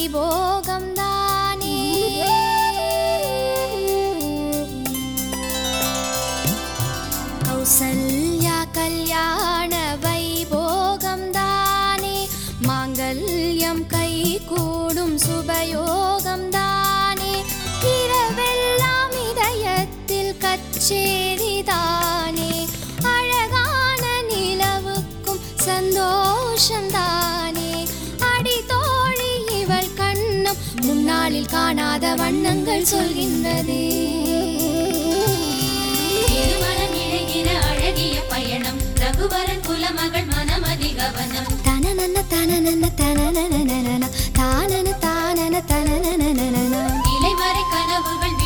வைபோகம் தானே. கௌசல்யா கல்யாண வைபோகம் தானே. மாங்கல்யம் கை கூடும் சுபயோகம் தானே. இரவெல்லாம் இதயத்தில் கச்சேரிதானே. அழகான நிலவுக்கும் சந்தோஷம்தானே. அடி தோழி இவள் கண்ணம் முன்னாளில் காணாத வண்ணங்கள் சொல்கின்றதே. திருமணம் இழைகிற அழகிய பயணம் ரகுவரன் குலமகள் மனமதி கவனம். தனனன தனனன தனனன தானன தானன தனனன. இலைமறை கனவுகள்